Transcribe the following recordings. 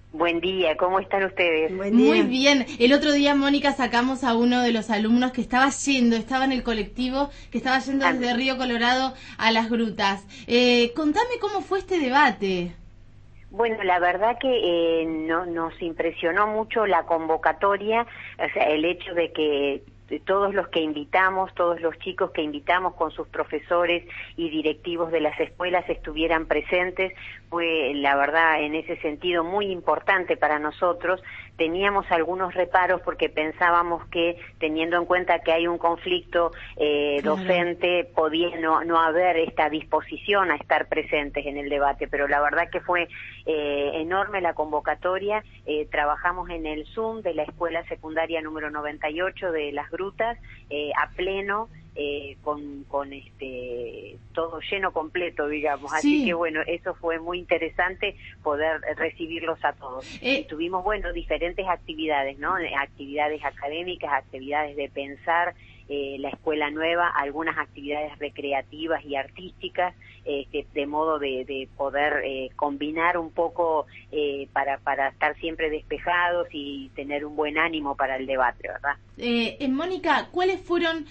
Buen día, ¿cómo están ustedes? Buen día. Muy bien. El otro día, Mónica, sacamos a uno de los alumnos que estaba en el colectivo, que estaba yendo Ah, desde Río Colorado a las grutas. Contame cómo fue este debate. Bueno, la verdad que nos impresionó mucho la convocatoria, o sea, el hecho de que todos los que invitamos, todos los chicos que invitamos con sus profesores y directivos de las escuelas estuvieran presentes, fue la verdad en ese sentido muy importante para nosotros. Teníamos algunos reparos porque pensábamos que, teniendo en cuenta que hay un conflicto Claro. docente, podía no haber esta disposición a estar presentes en el debate, pero la verdad que fue enorme la convocatoria. Trabajamos en el Zoom de la escuela secundaria número 98 de Las Grutas, a pleno, con todo lleno completo, digamos. Sí. Así que bueno, eso fue muy interesante poder recibirlos a todos. Y tuvimos, bueno, diferentes actividades, ¿no? Actividades académicas, actividades de pensar la escuela nueva, algunas actividades recreativas y artísticas, de modo de poder combinar un poco para estar siempre despejados y tener un buen ánimo para el debate, ¿verdad? Mónica, ¿cuáles fueron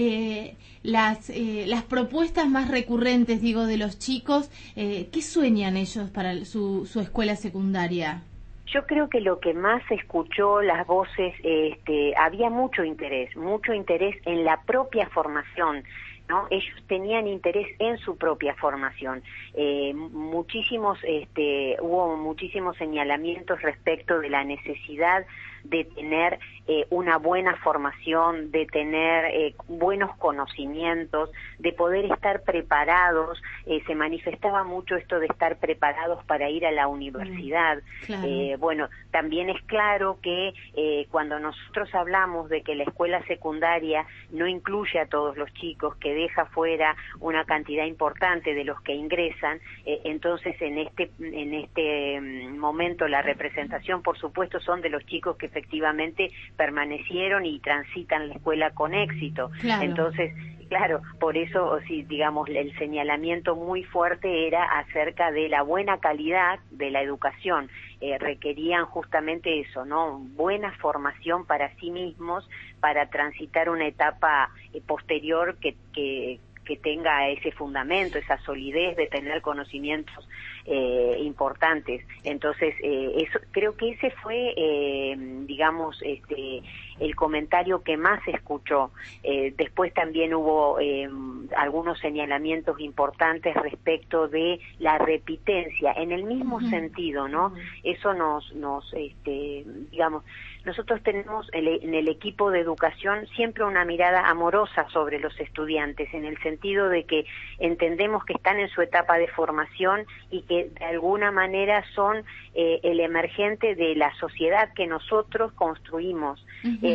las propuestas más recurrentes, digo, de los chicos? ¿Qué sueñan ellos para su escuela secundaria? Yo creo que lo que más se escuchó, las voces, había mucho interés en la propia formación, ¿no? Ellos tenían interés en su propia formación. Hubo muchísimos señalamientos respecto de la necesidad de tener una buena formación, de tener buenos conocimientos, de poder estar preparados. Se manifestaba mucho esto de estar preparados para ir a la universidad. Claro. Bueno, también es claro que cuando nosotros hablamos de que la escuela secundaria no incluye a todos los chicos, que deja fuera una cantidad importante de los que ingresan, entonces en este momento la representación, por supuesto, son de los chicos que efectivamente permanecieron y transitan la escuela con éxito. Claro. Entonces, claro, por eso, sí, digamos, el señalamiento muy fuerte era acerca de la buena calidad de la educación. Requerían justamente eso, ¿no? Buena formación para sí mismos, para transitar una etapa posterior que tenga ese fundamento, esa solidez de tener conocimientos importantes. Entonces, eso, creo que ese fue, digamos, el comentario que más se escuchó. Después también hubo algunos señalamientos importantes respecto de la repitencia, en el mismo sentido, ¿no? Eso digamos, nosotros tenemos en el equipo de educación siempre una mirada amorosa sobre los estudiantes, en el sentido de que entendemos que están en su etapa de formación y que de alguna manera son el emergente de la sociedad que nosotros construimos.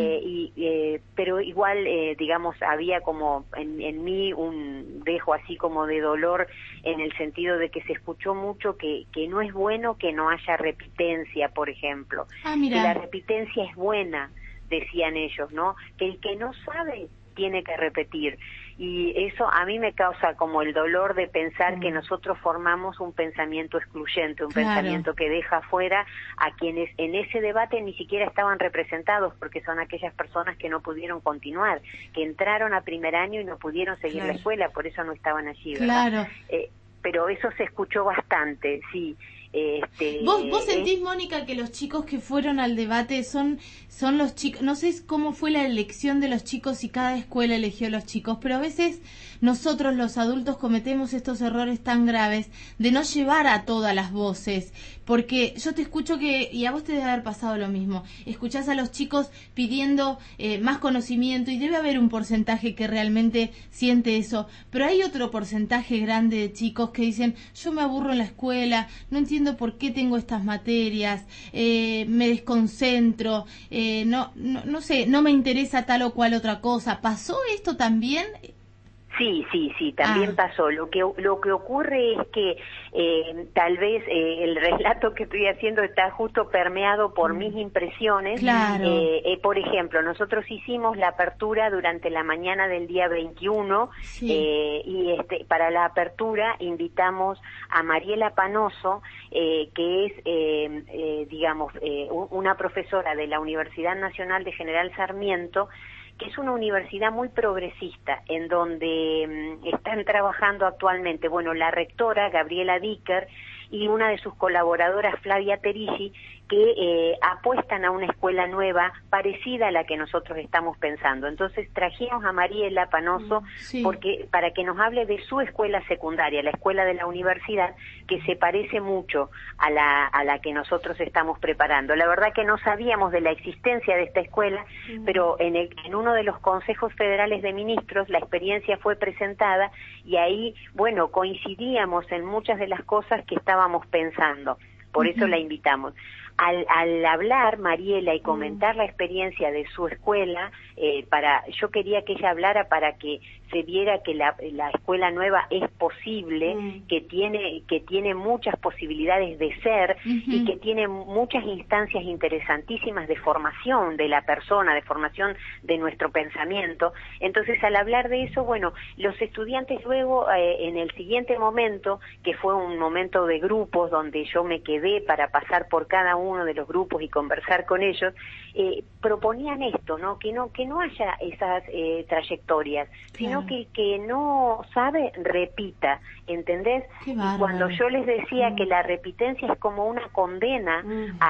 Pero igual, digamos, había como en mí un dejo así como de dolor, en el sentido de que se escuchó mucho que no es bueno que no haya repitencia, por ejemplo. Mira. Que la repitencia es buena, decían ellos, ¿no? Que el que no sabe tiene que repetir. Y eso a mí me causa como el dolor de pensar que nosotros formamos un pensamiento excluyente, un Claro. pensamiento que deja fuera a quienes en ese debate ni siquiera estaban representados, porque son aquellas personas que no pudieron continuar, que entraron a primer año y no pudieron seguir Claro. la escuela, por eso no estaban allí, ¿verdad? Claro. Pero eso se escuchó bastante, sí. ¿Vos sentís, Mónica, que los chicos que fueron al debate son los chicos? No sé cómo fue la elección de los chicos y cada escuela eligió a los chicos, pero a veces nosotros los adultos cometemos estos errores tan graves de no llevar a todas las voces, porque yo te escucho y a vos te debe haber pasado lo mismo, escuchás a los chicos pidiendo más conocimiento y debe haber un porcentaje que realmente siente eso, pero hay otro porcentaje grande de chicos que dicen, yo me aburro en la escuela, no entiendo por qué tengo estas materias, me desconcentro, no sé, no me interesa tal o cual otra cosa. ¿Pasó esto también? Sí, también pasó. Lo que ocurre es que tal vez el relato que estoy haciendo está justo permeado por mis impresiones. Claro. Por ejemplo, nosotros hicimos la apertura durante la mañana del día 21 y para la apertura invitamos a Mariela Panoso, que es, digamos, una profesora de la Universidad Nacional de General Sarmiento, que es una universidad muy progresista, en donde están trabajando actualmente, bueno, la rectora, Gabriela Dicker, y una de sus colaboradoras, Flavia Terigi, que apuestan a una escuela nueva parecida a la que nosotros estamos pensando. Entonces trajimos a Mariela Panoso para que nos hable de su escuela secundaria, la escuela de la universidad, que se parece mucho a la que nosotros estamos preparando. La verdad que no sabíamos de la existencia de esta escuela, pero en uno de los consejos federales de ministros la experiencia fue presentada y ahí, bueno, coincidíamos en muchas de las cosas que estábamos pensando. Por eso la invitamos. Al hablar Mariela y comentar la experiencia de su escuela, yo quería que ella hablara para que se viera que la escuela nueva es posible, que tiene muchas posibilidades de ser y que tiene muchas instancias interesantísimas de formación de la persona, de formación de nuestro pensamiento. Entonces, al hablar de eso, bueno, los estudiantes luego, en el siguiente momento, que fue un momento de grupos donde yo me quedé para pasar por cada uno de los grupos y conversar con ellos, proponían esto, ¿no? Que no haya esas trayectorias, sino que no sabe, repita, ¿entendés? Y cuando yo les decía que la repitencia es como una condena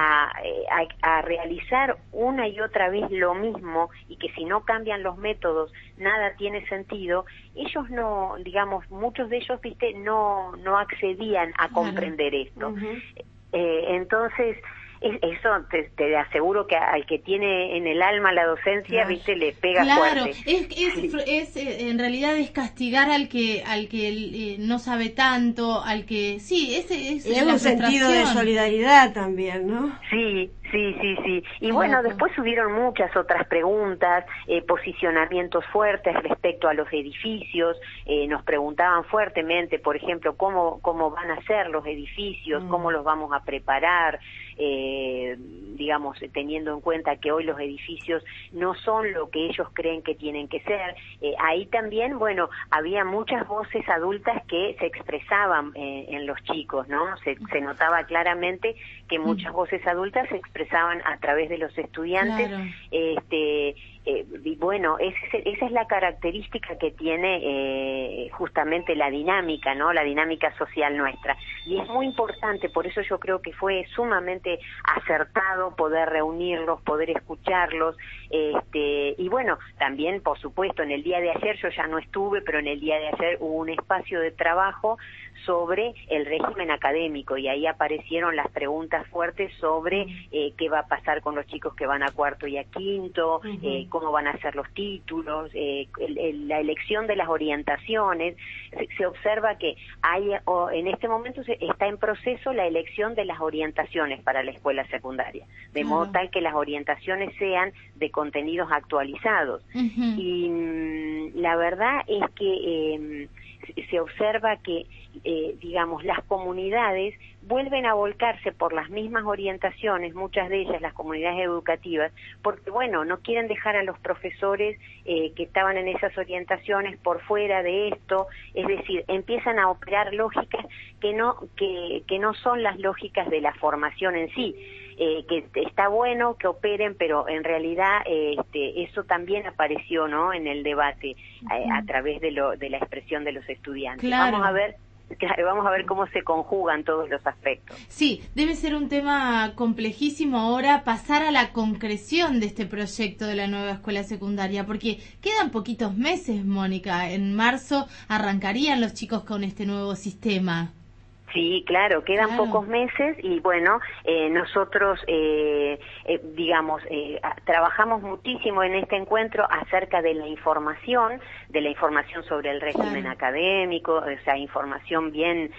a realizar una y otra vez lo mismo, y que si no cambian los métodos nada tiene sentido, ellos no, digamos, muchos de ellos, viste, no accedían a comprender esto. Entonces, eso te aseguro que al que tiene en el alma la docencia, viste, le pega fuerte. Es en realidad es castigar al que no sabe tanto, al que es un sentido de solidaridad también, ¿no? Sí. Y bueno, después subieron muchas otras preguntas, posicionamientos fuertes respecto a los edificios. Nos preguntaban fuertemente, por ejemplo, cómo van a ser los edificios, cómo los vamos a preparar, digamos, teniendo en cuenta que hoy los edificios no son lo que ellos creen que tienen que ser. Ahí también, bueno, había muchas voces adultas que se expresaban en los chicos, ¿no? Se notaba claramente que muchas voces adultas se expresaban a través de los estudiantes. Y bueno, esa es la característica que tiene justamente la dinámica, ¿no? La dinámica social nuestra. Y es muy importante, por eso yo creo que fue sumamente acertado poder reunirlos, poder escucharlos. Y bueno, también, por supuesto, en el día de ayer, yo ya no estuve, pero en el día de ayer hubo un espacio de trabajo sobre el régimen académico, y ahí aparecieron las preguntas fuertes sobre qué va a pasar con los chicos que van a cuarto y a quinto, cómo van a ser los títulos, la elección de las orientaciones. Se observa que en este momento está en proceso la elección de las orientaciones para la escuela secundaria, de modo tal que las orientaciones sean de contenidos actualizados. Y la verdad es que se observa que, digamos, las comunidades vuelven a volcarse por las mismas orientaciones, muchas de ellas las comunidades educativas, porque, bueno, no quieren dejar a los profesores que estaban en esas orientaciones por fuera de esto. Es decir, empiezan a operar lógicas que no son las lógicas de la formación en sí. Que está bueno que operen, pero en realidad eso también apareció, ¿no?, en el debate a través de la expresión de los estudiantes. Vamos a ver cómo se conjugan todos los aspectos. Sí, debe ser un tema complejísimo ahora pasar a la concreción de este proyecto de la nueva escuela secundaria, porque quedan poquitos meses, Mónica. En marzo arrancarían los chicos con este nuevo sistema. Sí, claro, quedan pocos meses y bueno, nosotros, trabajamos muchísimo en este encuentro acerca de la información sobre el régimen académico, o sea, información bien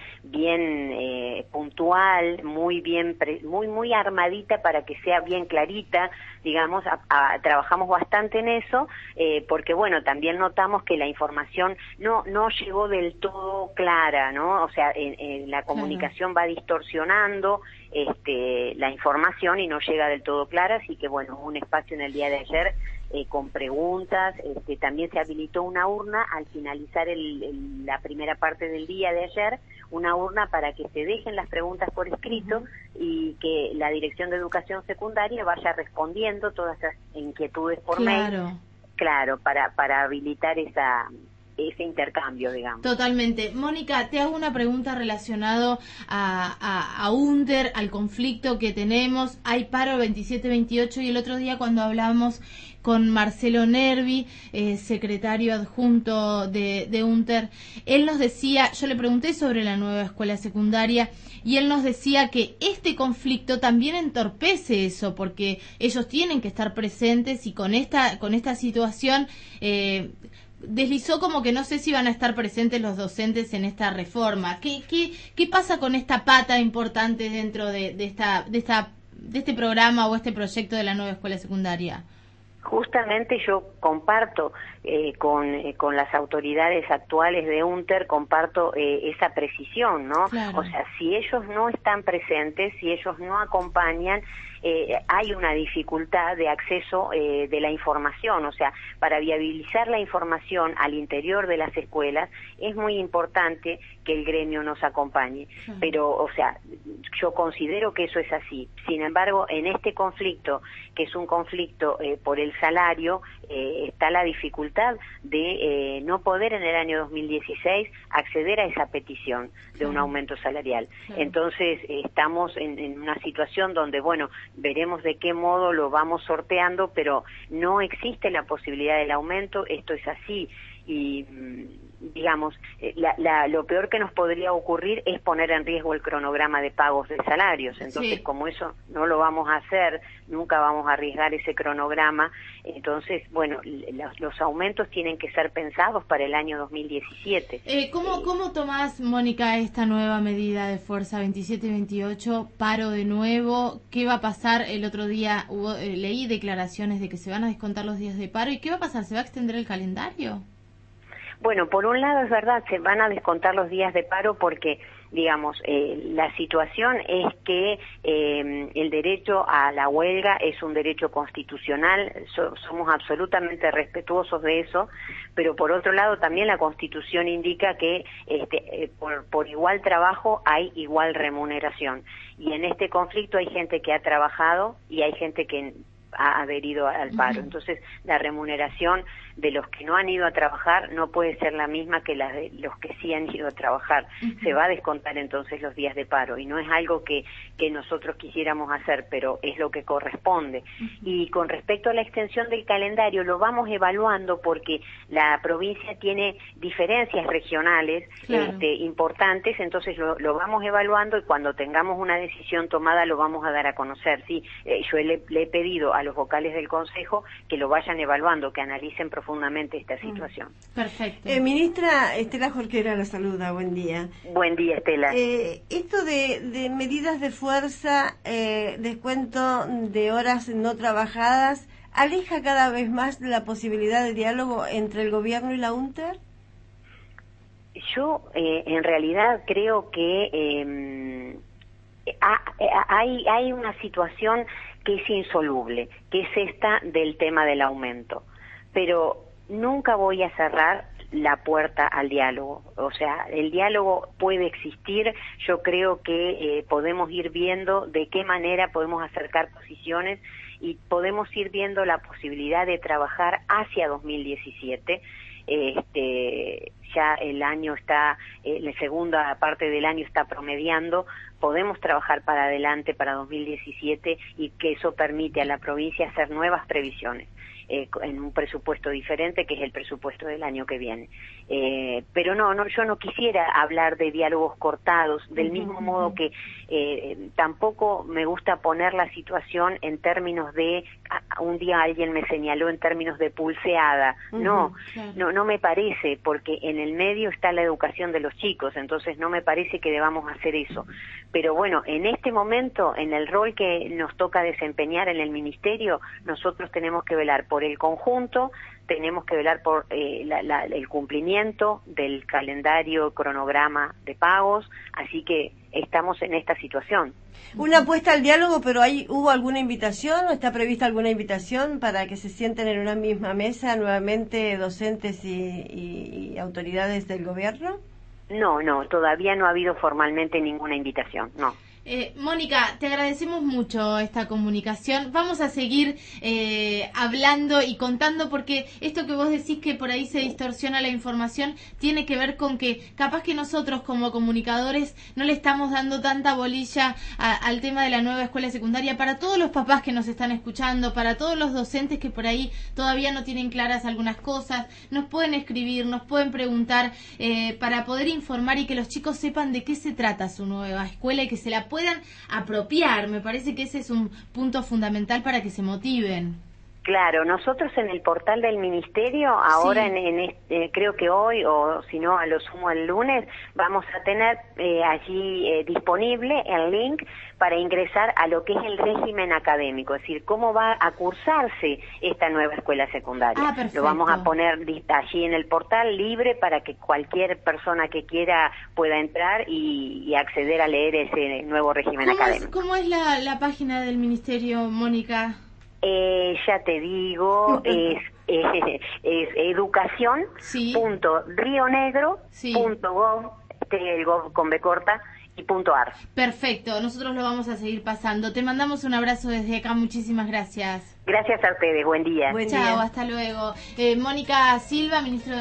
puntual, muy armadita para que sea bien clarita, digamos, trabajamos bastante en eso, porque bueno, también notamos que la información no llegó del todo clara, ¿no? O sea, la comunicación va distorsionando la información y no llega del todo clara, así que bueno, un espacio en el día de ayer con preguntas, también se habilitó una urna al finalizar la primera parte del día de ayer, una urna para que se dejen las preguntas por escrito y que la Dirección de Educación Secundaria vaya respondiendo todas esas inquietudes por mail. Claro, para habilitar ese intercambio, digamos. Totalmente. Mónica, te hago una pregunta relacionada a UNTER, al conflicto que tenemos. Hay paro 27-28 y el otro día cuando hablamos con Marcelo Nervi, secretario adjunto de UNTER, él nos decía, yo le pregunté sobre la nueva escuela secundaria y él nos decía que este conflicto también entorpece eso, porque ellos tienen que estar presentes y con esta situación deslizó como que no sé si van a estar presentes los docentes en esta reforma. ¿Qué pasa con esta pata importante dentro de este programa o este proyecto de la nueva escuela secundaria? Justamente yo comparto con las autoridades actuales de UNTER, comparto esa precisión, ¿no? Claro. O sea, si ellos no están presentes, si ellos no acompañan, hay una dificultad de acceso de la información, o sea, para viabilizar la información al interior de las escuelas es muy importante que el gremio nos acompañe, pero, o sea, yo considero que eso es así. Sin embargo, en este conflicto, que es un conflicto por el salario, está la dificultad de no poder en el año 2016 acceder a esa petición de un aumento salarial. Entonces, estamos en una situación donde, bueno, veremos de qué modo lo vamos sorteando, pero no existe la posibilidad del aumento, esto es así, y digamos, lo peor que nos podría ocurrir es poner en riesgo el cronograma de pagos de salarios. Entonces, como eso no lo vamos a hacer, nunca vamos a arriesgar ese cronograma. Entonces, bueno, los aumentos tienen que ser pensados para el año 2017. ¿Cómo tomás, Mónica, esta nueva medida de fuerza 27-28? Paro de nuevo. ¿Qué va a pasar? El otro día leí declaraciones de que se van a descontar los días de paro. ¿Y qué va a pasar? ¿Se va a extender el calendario? Bueno, por un lado es verdad, se van a descontar los días de paro porque, digamos, la situación es que el derecho a la huelga es un derecho constitucional, somos absolutamente respetuosos de eso, pero por otro lado también la Constitución indica que por igual trabajo hay igual remuneración. Y en este conflicto hay gente que ha trabajado y hay gente que ha adherido al paro. Entonces, la remuneración de los que no han ido a trabajar no puede ser la misma que la de los que sí han ido a trabajar. Se va a descontar entonces los días de paro y no es algo que nosotros quisiéramos hacer, pero es lo que corresponde. Y con respecto a la extensión del calendario, lo vamos evaluando porque la provincia tiene diferencias regionales importantes, entonces lo vamos evaluando y cuando tengamos una decisión tomada lo vamos a dar a conocer. Sí, yo le he pedido a los vocales del Consejo que lo vayan evaluando, que analicen profundamente esta situación. Perfecto. Ministra Estela Jorquera la saluda, buen día. Buen día, Estela. Esto de medidas de fuerza, descuento de horas no trabajadas, ¿aleja cada vez más la posibilidad de diálogo entre el gobierno y la UNTER? Yo, en realidad, creo que hay una situación que es insoluble, que es esta del tema del aumento. Pero nunca voy a cerrar la puerta al diálogo. O sea, el diálogo puede existir. Yo creo que podemos ir viendo de qué manera podemos acercar posiciones y podemos ir viendo la posibilidad de trabajar hacia 2017. ya el año está, la segunda parte del año está promediando, podemos trabajar para adelante para 2017 y que eso permite a la provincia hacer nuevas previsiones en un presupuesto diferente que es el presupuesto del año que viene. Pero no, yo no quisiera hablar de diálogos cortados, del mismo modo que tampoco me gusta poner la situación en términos de, un día alguien me señaló en términos de pulseada. No me parece, porque en el medio está la educación de los chicos, entonces no me parece que debamos hacer eso. Pero bueno, en este momento, en el rol que nos toca desempeñar en el Ministerio, nosotros tenemos que velar por el conjunto, tenemos que velar por el cumplimiento del calendario, cronograma de pagos, así que estamos en esta situación. Una apuesta al diálogo, pero ¿hubo alguna invitación o está prevista alguna invitación para que se sienten en una misma mesa nuevamente docentes y autoridades del gobierno? No, todavía no ha habido formalmente ninguna invitación, no. Mónica, te agradecemos mucho esta comunicación. Vamos a seguir hablando y contando, porque esto que vos decís que por ahí se distorsiona la información tiene que ver con que capaz que nosotros como comunicadores no le estamos dando tanta bolilla al tema de la nueva escuela secundaria. Para todos los papás que nos están escuchando, para todos los docentes que por ahí todavía no tienen claras algunas cosas, nos pueden escribir, nos pueden preguntar para poder informar y que los chicos sepan de qué se trata su nueva escuela y que se la puedan apropiar. Me parece que ese es un punto fundamental para que se motiven. Claro, nosotros en el portal del Ministerio, ahora creo que hoy, o si no a lo sumo el lunes, vamos a tener allí disponible el link para ingresar a lo que es el régimen académico, es decir, cómo va a cursarse esta nueva escuela secundaria. Lo vamos a poner allí en el portal libre para que cualquier persona que quiera pueda entrar y acceder a leer ese nuevo régimen académico. ¿Cómo es la página del Ministerio, Mónica? Ya te digo, es educación.rionegro.gov, el gov con B corta, y .ar. Perfecto, nosotros lo vamos a seguir pasando. Te mandamos un abrazo desde acá, muchísimas gracias. Gracias a ustedes, buen día. Chao, hasta luego. Mónica Silva, ministro de